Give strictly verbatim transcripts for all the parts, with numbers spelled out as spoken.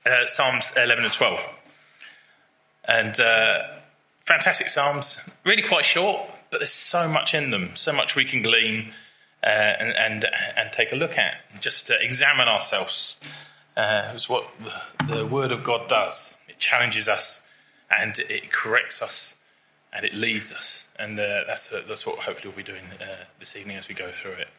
uh, Psalms eleven and twelve. And uh, fantastic Psalms, really quite short, but there's so much in them, so much we can glean uh, and, and and take a look at, just to examine ourselves. Uh, it's what the, the Word of God does. It challenges us, and it corrects us, and it leads us. And uh, that's uh, that's what hopefully we'll be doing uh, this evening as we go through it.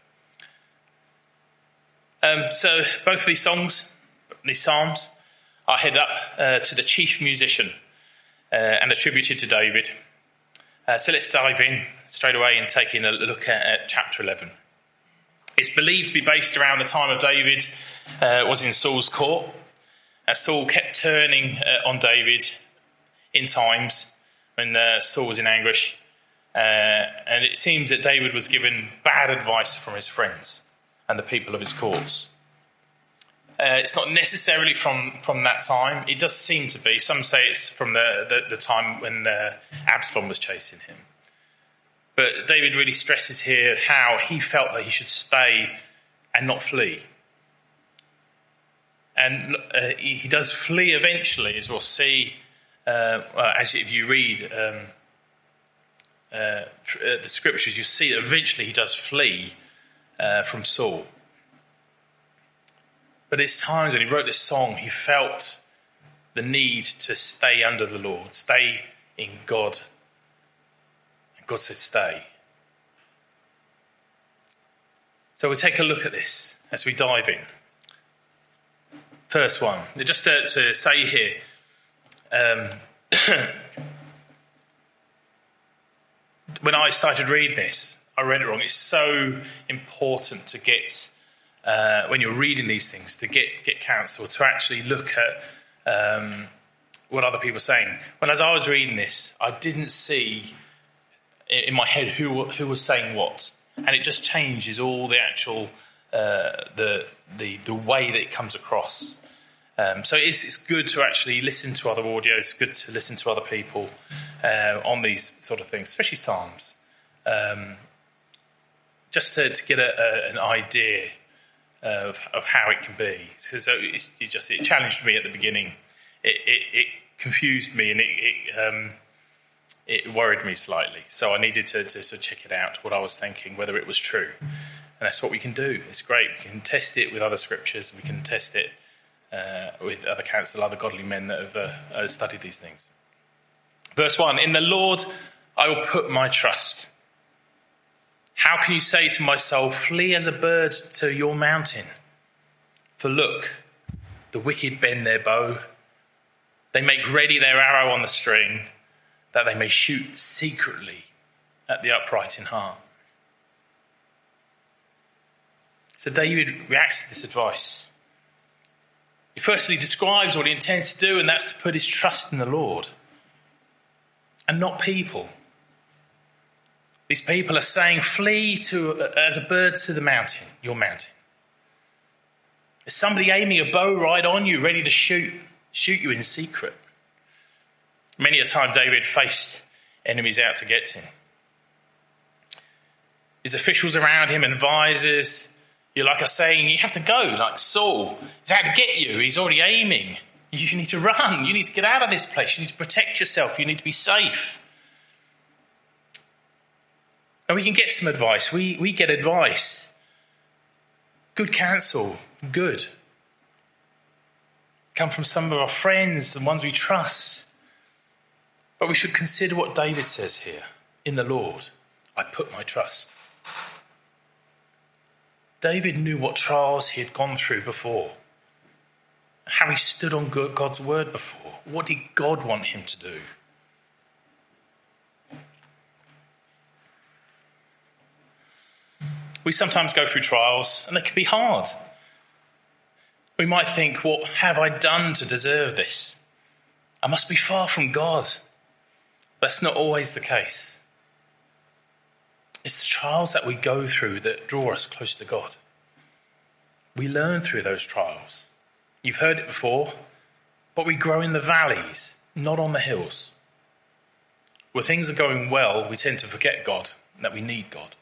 Um, so both of these songs, these psalms, are headed up uh, to the chief musician uh, and attributed to David. Uh, so let's dive in straight away and take in a look at, at chapter eleven. It's believed to be based around the time of David uh, was in Saul's court, as Saul kept turning uh, on David in times when uh, Saul was in anguish. Uh, and it seems that David was given bad advice from his friends and the people of his courts. Uh, it's not necessarily from, from that time. It does seem to be. Some say it's from the, the, the time when uh, Absalom was chasing him. But David really stresses here how he felt that he should stay and not flee. And uh, he, he does flee eventually, as we'll see, uh, well, as if you read um, uh, the scriptures, you see that eventually he does flee uh, from Saul. But there's times when he wrote this song, he felt the need to stay under the Lord, stay in God. And God said, stay. So we'll take a look at this as we dive in. First one, just to, to say here, um, when I started reading this, I read it wrong. It's so important to get, uh, when you're reading these things, to get, get counsel, to actually look at um, what other people are saying. When as I was reading this, I didn't see in my head who who was saying what. And it just changes all the actual, uh, the, the the way that it comes across. Um, so it's, it's good to actually listen to other audios. It's good to listen to other people uh, on these sort of things, especially Psalms. Um, just to, to get a, a, an idea of, of how it can be. Because it, it just it challenged me at the beginning. It, it, it confused me and it it, um, it worried me slightly. So I needed to, to, to check it out, what I was thinking, whether it was true. And that's what we can do. It's great. We can test it with other scriptures. We can test it uh, with other counsel, other godly men that have uh, studied these things. Verse one, in the Lord I will put my trust. How can you say to my soul, flee as a bird to your mountain? For look, the wicked bend their bow. They make ready their arrow on the string, that they may shoot secretly at the upright in heart. So David reacts to this advice. He firstly describes what he intends to do, and that's to put his trust in the Lord and not people. These people are saying, flee to as a bird to the mountain, your mountain. There's somebody aiming a bow right on you, ready to shoot, shoot you in secret. Many a time David faced enemies out to get him. His officials around him and advisors, you're like us saying, you have to go, like Saul. He's out to get you. He's already aiming. You need to run. You need to get out of this place. You need to protect yourself. You need to be safe. And we can get some advice. We, we get advice. Good counsel. Good. Come from some of our friends, the ones we trust. But we should consider what David says here. In the Lord, I put my trust. David knew what trials he had gone through before. How he stood on God's word before. What did God want him to do? We sometimes go through trials and they can be hard. We might think, what have I done to deserve this? I must be far from God. That's not always the case. It's the trials that we go through that draw us close to God. We learn through those trials. You've heard it before, but we grow in the valleys, not on the hills. Where things are going well, we tend to forget God, and that we need God.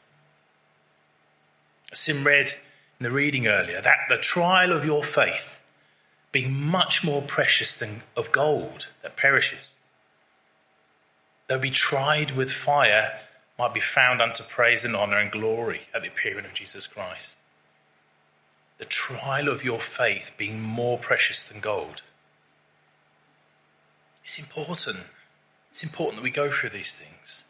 As Sim read in the reading earlier, that the trial of your faith being much more precious than of gold that perishes. They'll be tried with fire, might be found unto praise and honour and glory at the appearing of Jesus Christ. The trial of your faith being more precious than gold. It's important. It's important that we go through these things.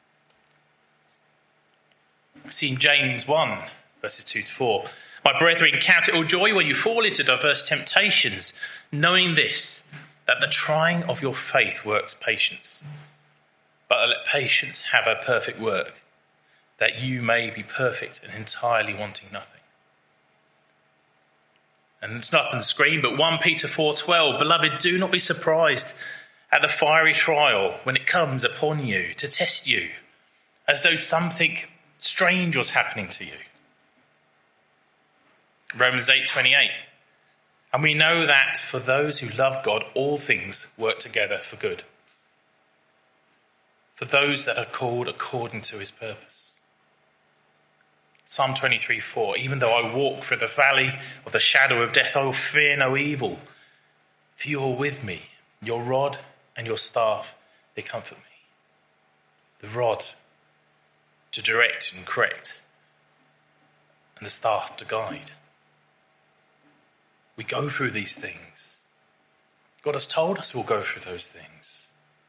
See in James one, verses two to four. My brethren, count it all joy when you fall into diverse temptations, knowing this, that the trying of your faith works patience. But let patience have a perfect work, that you may be perfect and entirely wanting nothing. And it's not up on the screen, but First Peter four twelve, beloved, do not be surprised at the fiery trial when it comes upon you to test you, as though something strange was happening to you. Romans eight twenty-eight, and we know that for those who love God, all things work together for good, for those that are called according to his purpose. Psalm twenty-three four, even though I walk through the valley of the shadow of death, I will fear no evil, for you are with me. Your rod and your staff, they comfort me. The rod to direct and correct, and the staff to guide. We go through these things. God has told us we'll go through those things.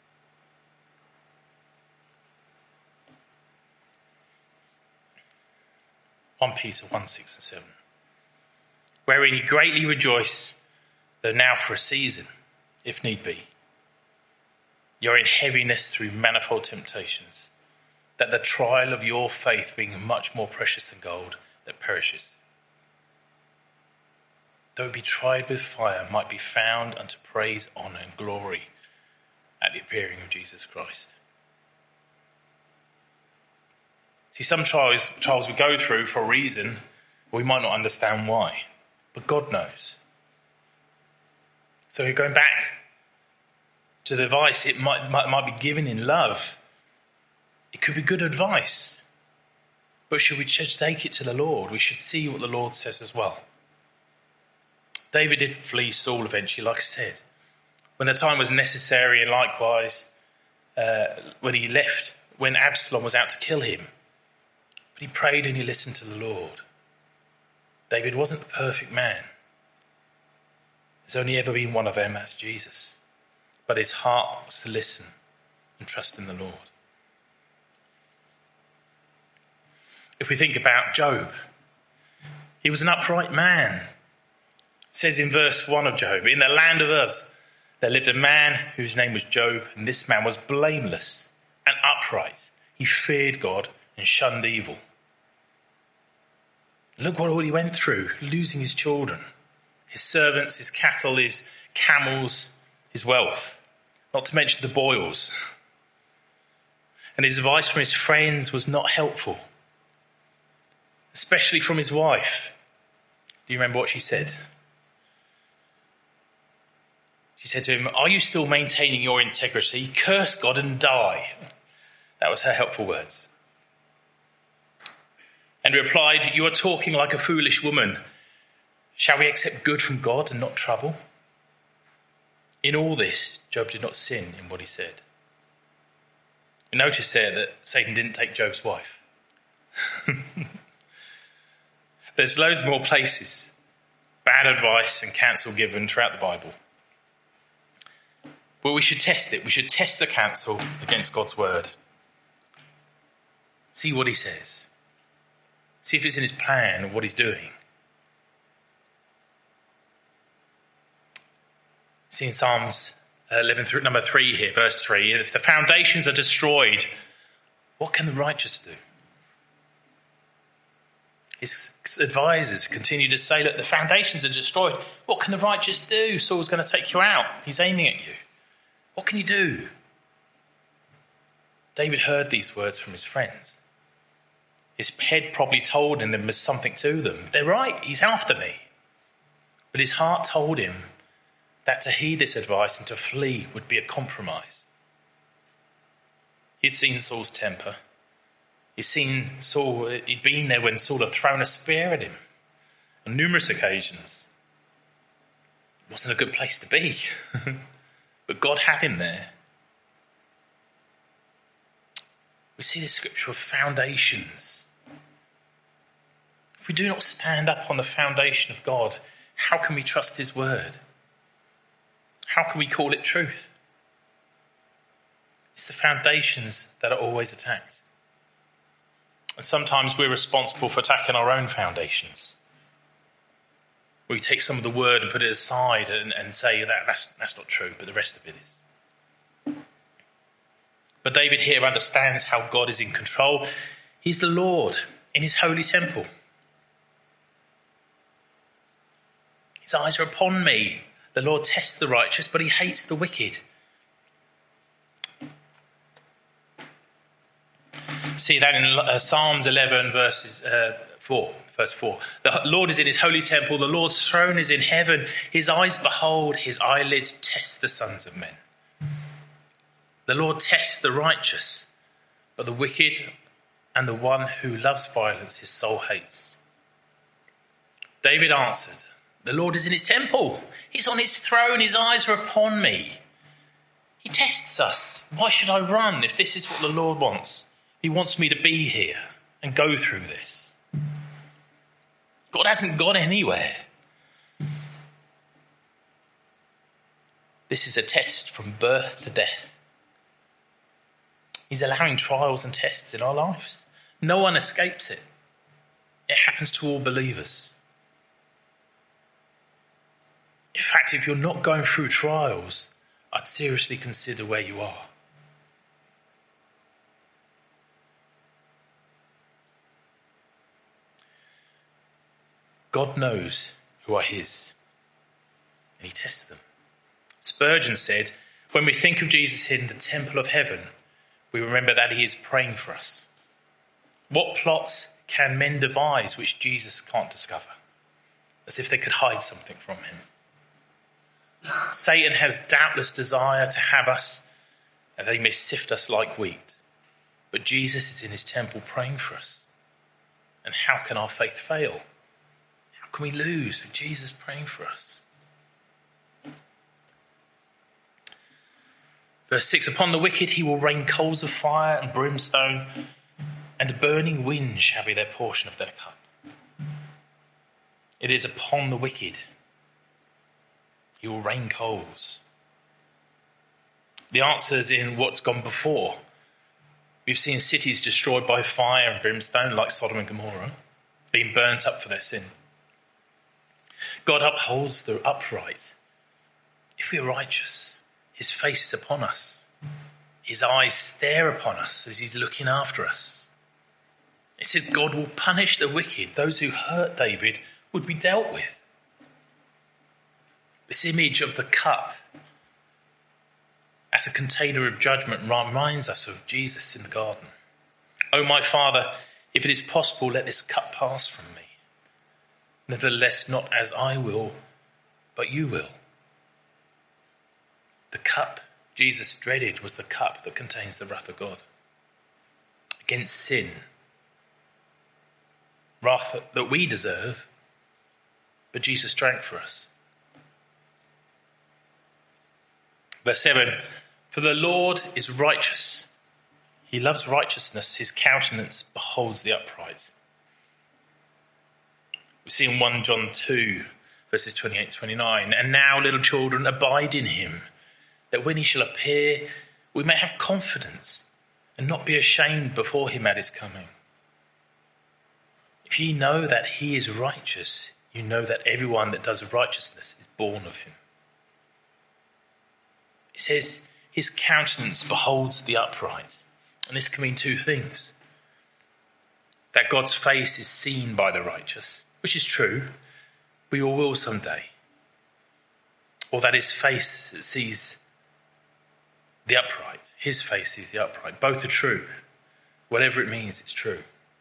First Peter one, six and seven. Wherein you greatly rejoice, though now for a season, if need be, you're in heaviness through manifold temptations, that the trial of your faith, being much more precious than gold that perishes, though it be tried with fire, might be found unto praise, honour and glory at the appearing of Jesus Christ. See, some trials, trials we go through for a reason, we might not understand why, but God knows. So going back to the advice, it might, might, might be given in love. It could be good advice, but should we take it to the Lord? We should see what the Lord says as well. David did flee Saul eventually, like I said, when the time was necessary, and likewise uh, when he left, when Absalom was out to kill him. But he prayed and he listened to the Lord. David wasn't a perfect man. There's only ever been one of them, that's Jesus. But his heart was to listen and trust in the Lord. If we think about Job, he was an upright man. It says in verse one of Job, in the land of Uz, there lived a man whose name was Job, and this man was blameless and upright. He feared God and shunned evil. Look what all he went through, losing his children, his servants, his cattle, his camels, his wealth, not to mention the boils. And his advice from his friends was not helpful, especially from his wife. Do you remember what she said? She said to him, are you still maintaining your integrity? Curse God and die. That was her helpful words. And he replied, you are talking like a foolish woman. Shall we accept good from God and not trouble? In all this, Job did not sin in what he said. You notice there that Satan didn't take Job's wife. There's loads more places, bad advice and counsel given throughout the Bible. But we should test it. We should test the counsel against God's word. See what he says. See if it's in his plan of what he's doing. See in Psalms eleven, number three here, verse three. If the foundations are destroyed, what can the righteous do? His advisors continue to say, look, the foundations are destroyed. What can the righteous do? Saul's going to take you out. He's aiming at you. What can you do? David heard these words from his friends. His head probably told him there was something to them. They're right, he's after me. But his heart told him that to heed this advice and to flee would be a compromise. He'd seen Saul's temper. He'd seen Saul, he'd been there when Saul had thrown a spear at him on numerous occasions. It wasn't a good place to be. But God had him there. We see this scripture of foundations. If we do not stand up on the foundation of God, how can we trust his word? How can we call it truth? It's the foundations that are always attacked. And sometimes we're responsible for attacking our own foundations. We take some of the word and put it aside and, and say that that's, that's not true, but the rest of it is. But David here understands how God is in control. He's the Lord in his holy temple. His eyes are upon me. The Lord tests the righteous, but he hates the wicked. See that in uh, Psalms eleven, verses uh, four, verse four. The Lord is in his holy temple. The Lord's throne is in heaven. His eyes behold, his eyelids test the sons of men. The Lord tests the righteous, but the wicked and the one who loves violence his soul hates. David answered, the Lord is in his temple. He's on his throne. His eyes are upon me. He tests us. Why should I run if this is what the Lord wants? He wants me to be here and go through this. God hasn't gone anywhere. This is a test from birth to death. He's allowing trials and tests in our lives. No one escapes it. It happens to all believers. In fact, if you're not going through trials, I'd seriously consider where you are. God knows who are his, and he tests them. Spurgeon said, when we think of Jesus in the temple of heaven, we remember that he is praying for us. What plots can men devise which Jesus can't discover? As if they could hide something from him. Satan has doubtless desire to have us, and they may sift us like wheat. But Jesus is in his temple praying for us. And how can our faith fail? How can we lose with Jesus praying for us? Verse six, upon the wicked he will rain coals of fire and brimstone, and a burning wind shall be their portion of their cup. It is upon the wicked he will rain coals. The answer is in what's gone before. We've seen cities destroyed by fire and brimstone, like Sodom and Gomorrah, being burnt up for their sin. God upholds the upright. If we are righteous, his face is upon us. His eyes stare upon us as he's looking after us. It says God will punish the wicked. Those who hurt David would be dealt with. This image of the cup as a container of judgment reminds us of Jesus in the garden. Oh, my Father, if it is possible, let this cup pass from me. Nevertheless, not as I will, but you will. The cup Jesus dreaded was the cup that contains the wrath of God against sin. Wrath that we deserve, but Jesus drank for us. Verse seven, for the Lord is righteous. He loves righteousness. His countenance beholds the upright. We see in First John two, verses twenty-eight to twenty-nine, and now, little children, abide in him, that when he shall appear, we may have confidence and not be ashamed before him at his coming. If ye know that he is righteous, you know that everyone that does righteousness is born of him. It says his countenance beholds the upright. And this can mean two things. That God's face is seen by the righteous, which is true, we all will someday. Or that his face sees the upright. His face sees the upright. Both are true. Whatever it means, it's true.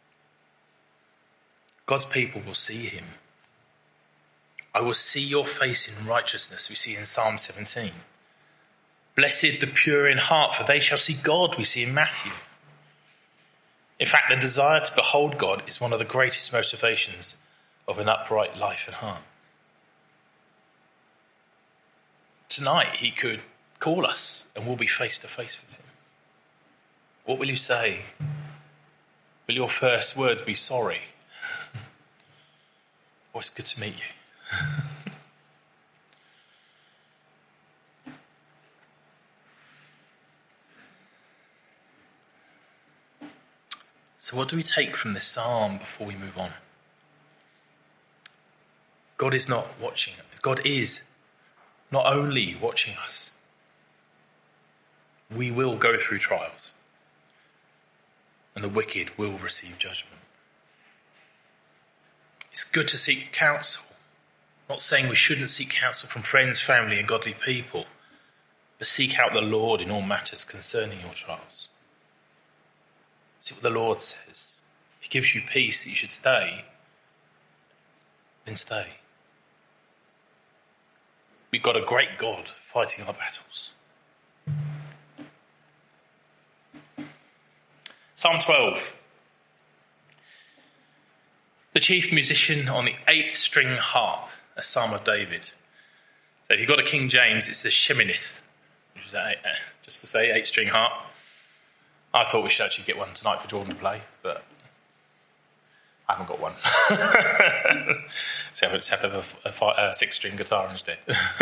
God's people will see him. I will see your face in righteousness, we see in Psalm seventeen. Blessed the pure in heart, for they shall see God, we see in Matthew. In fact, the desire to behold God is one of the greatest motivations of an upright life and heart. tonight he could call us and we'll be face to face with him. What will you say? Will your first words be sorry? Oh, it's good to meet you. So what do we take from this psalm before we move on? God is not watching. God is not only watching us. We will go through trials, and the wicked will receive judgment. It's good to seek counsel. I'm not saying we shouldn't seek counsel from friends, family, and godly people, but seek out the Lord in all matters concerning your trials. See what the Lord says. If he gives you peace that you should stay, then stay. We've got a great God fighting our battles. Psalm twelve. The chief musician on the eighth string harp, a psalm of David. So if you've got a King James, it's the Sheminith, which is a, just to say eight string harp. I thought we should actually get one tonight for Jordan to play, but I haven't got one. So I just have to have a, a, a six-string guitar instead.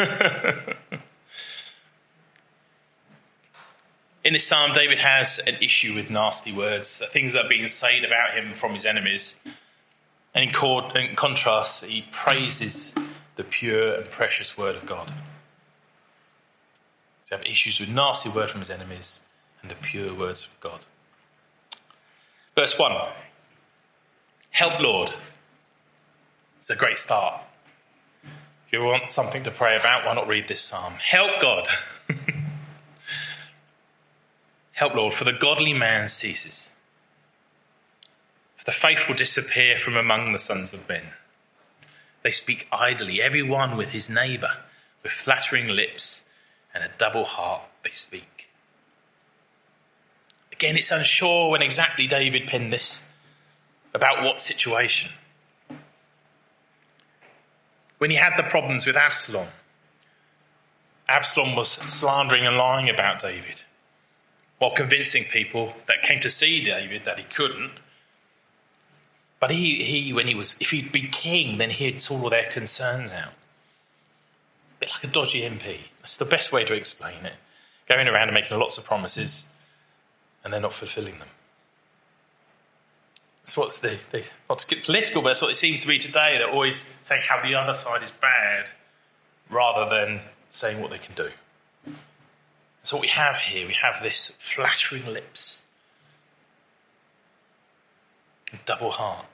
In this psalm, David has an issue with nasty words, the things that are being said about him from his enemies. And in, cord, in contrast, he praises the pure and precious word of God. So he has issues with nasty word from his enemies and the pure words of God. Verse one. Help, Lord. It's a great start. If you want something to pray about, why not read this psalm? Help, God. Help, Lord, for the godly man ceases. For the faithful disappear from among the sons of men. They speak idly, every one with his neighbour, with flattering lips and a double heart they speak. Again, it's unsure when exactly David penned this, about what situation. When he had the problems with Absalom, Absalom was slandering and lying about David, while convincing people that came to see David that he couldn't. But he, he when he was, if he'd be king, then he'd sort all their concerns out. A bit like a dodgy M P. That's the best way to explain it. Going around and making lots of promises, and they're not fulfilling them. That's what's the, the, not to get political, but that's what it seems to be today. They're always saying how the other side is bad, rather than saying what they can do. So what we have here, we have this flattering lips, double heart.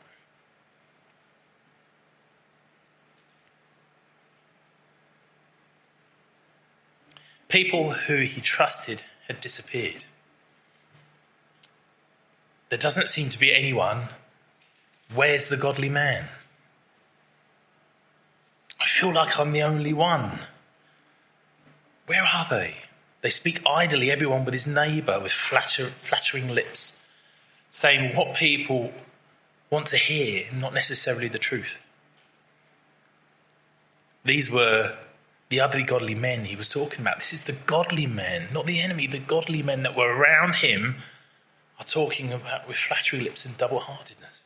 People who he trusted had disappeared. There doesn't seem to be anyone. Where's the godly man? I feel like I'm the only one. Where are they? They speak idly, everyone with his neighbour, with flatter, flattering lips, saying what people want to hear, not necessarily the truth. These were the other godly men he was talking about. This is the godly men, not the enemy. The godly men that were around him are talking about with flattery lips and double-heartedness.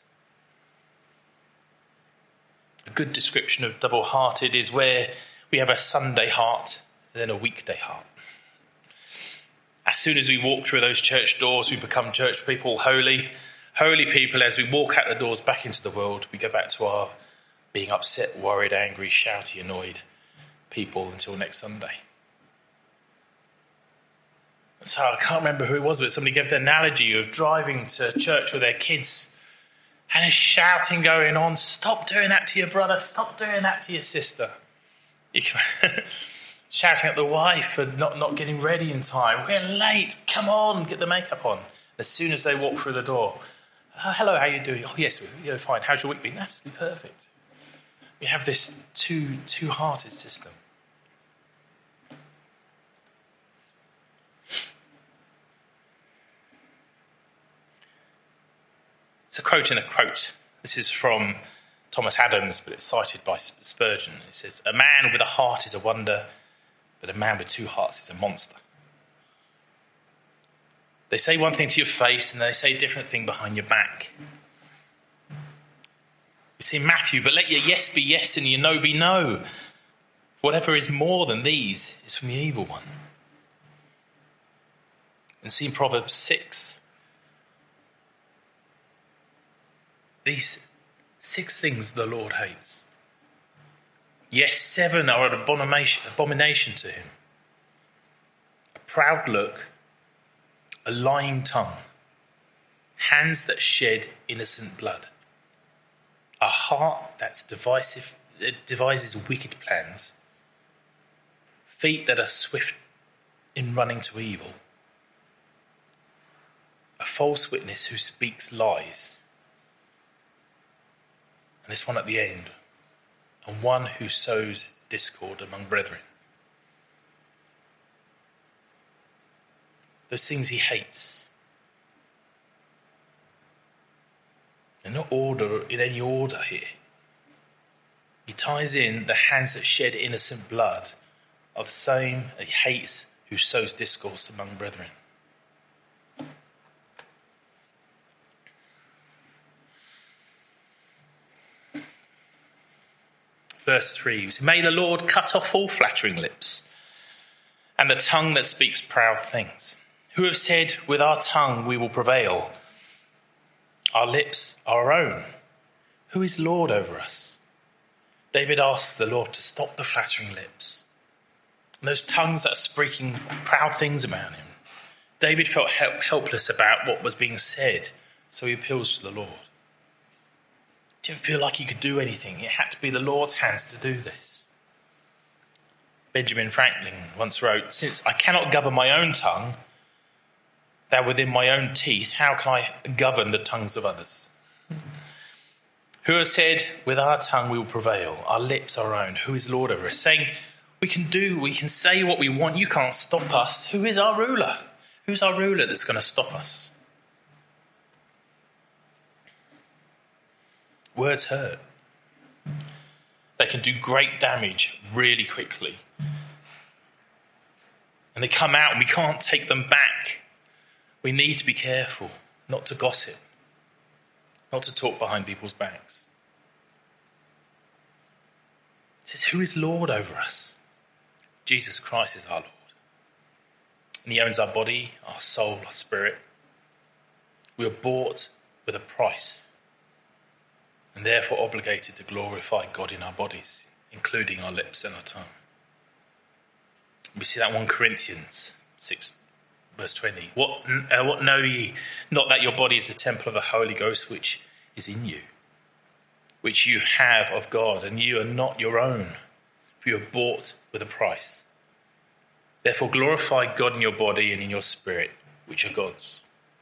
A good description of double-hearted is where we have a Sunday heart and then a weekday heart. As soon as we walk through those church doors, we become church people, holy. Holy people, as we walk out the doors back into the world, we go back to our being upset, worried, angry, shouty, annoyed people until next Sunday. So I can't remember who it was, but somebody gave the analogy of driving to church with their kids and there's shouting going on. Stop doing that to your brother. Stop doing that to your sister. You can, shouting at the wife for not, not getting ready in time. We're late. Come on, get the makeup on. As soon as they walk through the door, oh, hello, how are you doing? Oh, yes, you're fine. How's your week been? Absolutely perfect. We have this two, two-hearted system. It's a quote in a quote. This is from Thomas Adams, but it's cited by Spurgeon. It says, "A man with a heart is a wonder, but a man with two hearts is a monster. They say one thing to your face and they say a different thing behind your back. You see Matthew, but let your yes be yes and your no be no. Whatever is more than these is from the evil one. And see in Proverbs six, these six things the Lord hates. Yes, seven are an abomination, abomination to him. A proud look, a lying tongue, hands that shed innocent blood, a heart that's divisive, that devises wicked plans, feet that are swift in running to evil, a false witness who speaks lies, and this one at the end, and one who sows discord among brethren. Those things he hates. They're not order in any order here. He ties in the hands that shed innocent blood are the same he hates who sows discourse among brethren. Verse three, may the Lord cut off all flattering lips and the tongue that speaks proud things. Who have said, with our tongue we will prevail. Our lips are our own. Who is Lord over us? David asks the Lord to stop the flattering lips and those tongues that are speaking proud things about him. David felt help, helpless about what was being said, so he appeals to the Lord. Didn't feel like he could do anything. It had to be the Lord's hands to do this. Benjamin Franklin once wrote, since I cannot govern my own tongue, thou within my own teeth, how can I govern the tongues of others? Who has said, with our tongue we will prevail, our lips are our own, who is Lord over us? Saying, we can do, we can say what we want, you can't stop us. Who is our ruler? Who's our ruler that's going to stop us? Words hurt. They can do great damage really quickly. And they come out and we can't take them back. We need to be careful not to gossip, not to talk behind people's backs. It says, who is Lord over us? Jesus Christ is our Lord. And he owns our body, our soul, our spirit. We are bought with a price, and therefore obligated to glorify God in our bodies, including our lips and our tongue. We see that in First Corinthians six, verse twenty. What, uh, what know ye? Not that your body is the temple of the Holy Ghost, which is in you, which you have of God, and you are not your own, for you are bought with a price. Therefore glorify God in your body and in your spirit, which are God's.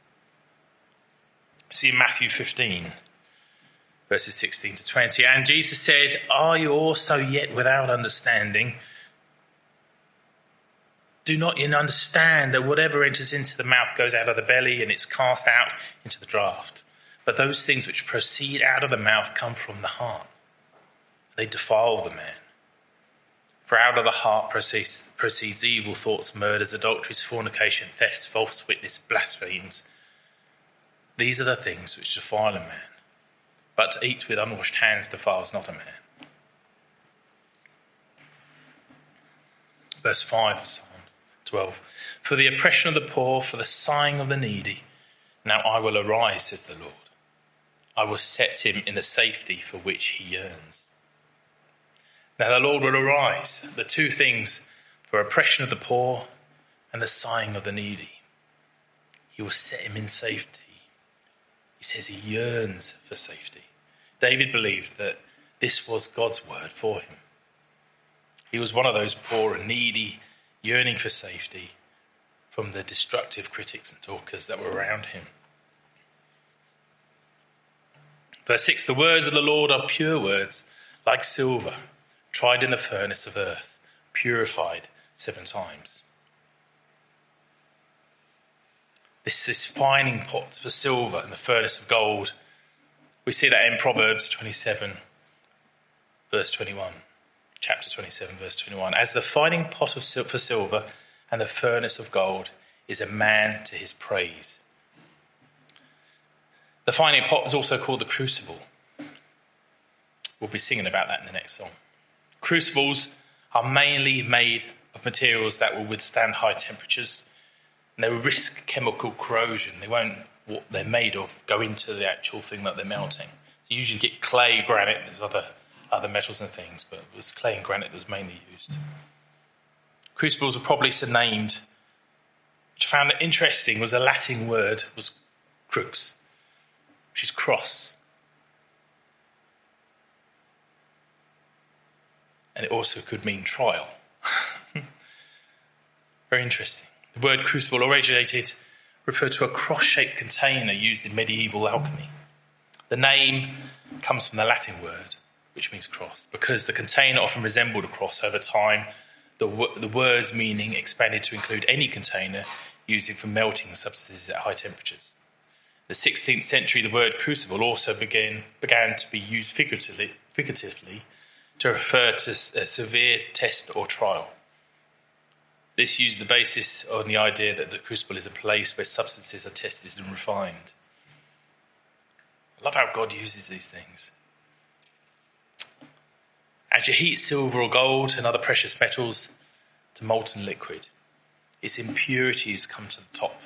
We see in Matthew fifteen, verses sixteen to twenty, and Jesus said, are you also yet without understanding? Do not you understand that whatever enters into the mouth goes out of the belly, and it's cast out into the draught? But those things which proceed out of the mouth come from the heart. They defile the man. For out of the heart proceeds, proceeds evil thoughts, murders, adulteries, fornication, thefts, false witness, blasphemies. These are the things which defile a man. But to eat with unwashed hands defiles not a man. Verse five of Psalm twelve. For the oppression of the poor, for the sighing of the needy, now I will arise, says the Lord. I will set him in the safety for which he yearns. Now the Lord will arise, the two things, for oppression of the poor and the sighing of the needy. He will set him in safety. He says he yearns for safety. David believed that this was God's word for him. He was one of those poor and needy, yearning for safety from the destructive critics and talkers that were around him. Verse six, the words of the Lord are pure words, like silver, tried in the furnace of earth, purified seven times. This is fining pot for silver in the furnace of gold. We see that in Proverbs twenty-seven, verse twenty-one. chapter twenty-seven, verse twenty-one. As the fining pot of sil- for silver and the furnace of gold is a man to his praise. The fining pot is also called the crucible. We'll be singing about that in the next song. Crucibles are mainly made of materials that will withstand high temperatures, and they will risk chemical corrosion. They won't, what they're made of, go into the actual thing that they're melting. So you usually get clay, granite, there's other, other metals and things, but it was clay and granite that was mainly used. Crucibles were probably so named, which I found interesting, was a Latin word, was crux, which is cross. And it also could mean trial. Very interesting. The word crucible originated, referred to a cross-shaped container used in medieval alchemy. The name comes from the Latin word, which means cross, because the container often resembled a cross. Over time, the, w- the word's meaning expanded to include any container used for melting substances at high temperatures. In the sixteenth century, the word crucible also began, began to be used figuratively, figuratively to refer to a severe test or trial. This used the basis on the idea that the crucible is a place where substances are tested and refined. I love how God uses these things. As you heat silver or gold and other precious metals to molten liquid, its impurities come to the top.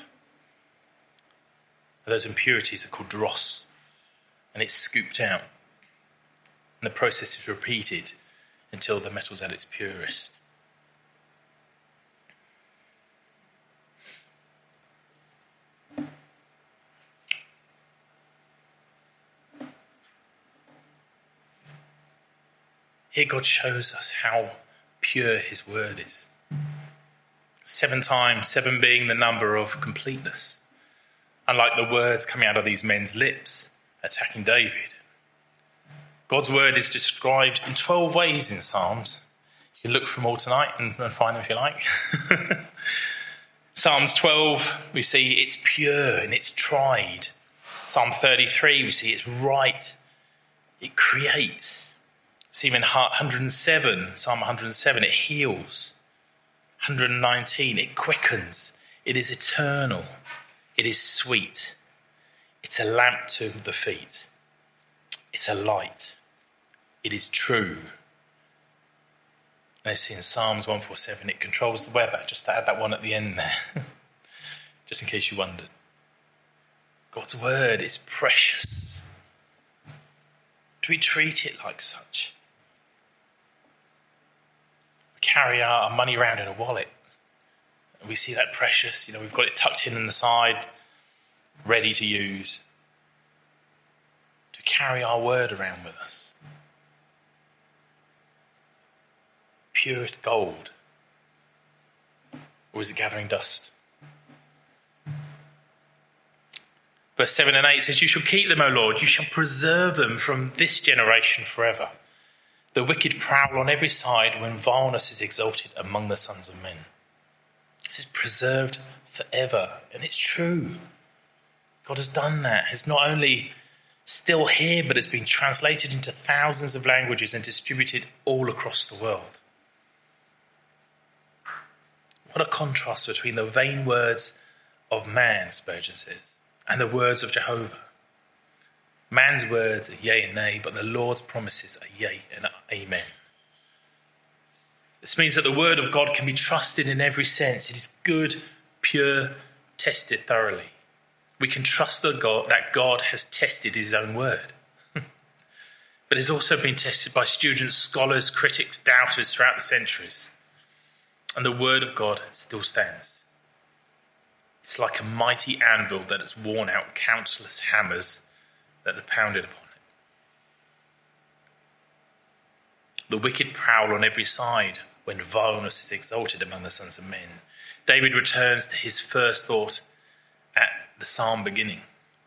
And those impurities are called dross, and it's scooped out. And the process is repeated until the metal's at its purest. Here God shows us how pure his word is. Seven times, seven being the number of completeness. Unlike the words coming out of these men's lips attacking David. God's word is described in twelve ways in Psalms. You can look for them all tonight and, and find them if you like. Psalms twelve, we see it's pure and it's tried. Psalm thirty-three, we see it's right. It creates. See in one hundred seven, Psalm one hundred seven, it heals. one hundred nineteen, it quickens. It is eternal. It is sweet. It's a lamp to the feet. It's a light. It is true. And I see in Psalms one forty-seven, it controls the weather. Just to add that one at the end there. Just in case you wondered. God's word is precious. Do we treat it like such? We carry our money around in a wallet. And we see that precious. You know, we've got it tucked in on the side, ready to use. Carry our word around with us. Purest gold. Or is it gathering dust? Verse seven and eight says, you shall keep them, O Lord. You shall preserve them from this generation forever. The wicked prowl on every side when vileness is exalted among the sons of men. This is preserved forever. And it's true. God has done that. Has not only still here, but it's been translated into thousands of languages and distributed all across the world. What a contrast between the vain words of man, Spurgeon says, and the words of Jehovah. Man's words are yea and nay, but the Lord's promises are yea and amen. This means that the word of God can be trusted in every sense. It is good, pure, tested thoroughly. We can trust that God, that God has tested his own word. But it's also been tested by students, scholars, critics, doubters throughout the centuries. And the word of God still stands. It's like a mighty anvil that has worn out countless hammers that have pounded upon it. The wicked prowl on every side when vileness is exalted among the sons of men. David returns to his first thought at the psalm beginning.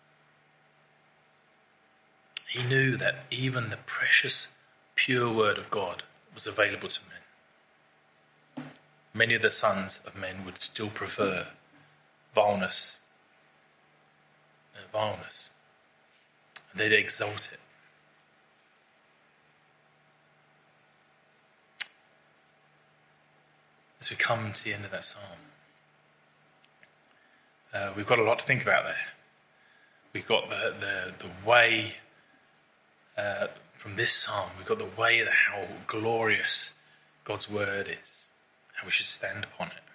He knew that even the precious, pure word of God was available to men. Many of the sons of men would still prefer vileness, uh, vileness. And they'd exalt it. as we come to the end of that psalm, uh, we've got a lot to think about there. We've got the the, the way, uh, from this psalm, we've got the way that how glorious God's word is, how we should stand upon it.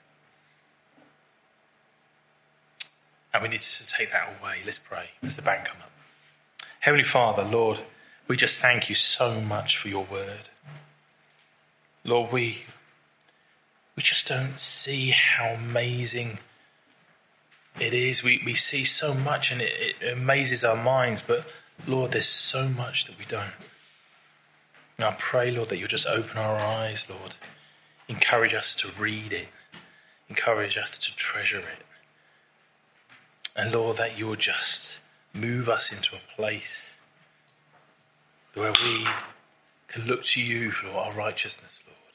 And we need to take that away. Let's pray as the band come up. Heavenly Father, Lord, we just thank you so much for your word. Lord, we we just don't see how amazing it is. We we see so much and it, it amazes our minds, but Lord, there's so much that we don't. And I pray, Lord, that you'll just open our eyes, Lord. Encourage us to read it. Encourage us to treasure it. And Lord, that you will just move us into a place where we can look to you for our righteousness, Lord.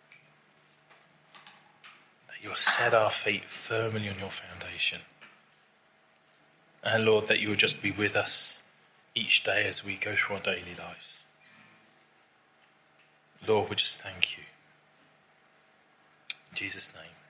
That you'll set our feet firmly on your foundation. And Lord, that you will just be with us each day as we go through our daily lives. Lord, we just thank you. In Jesus' name.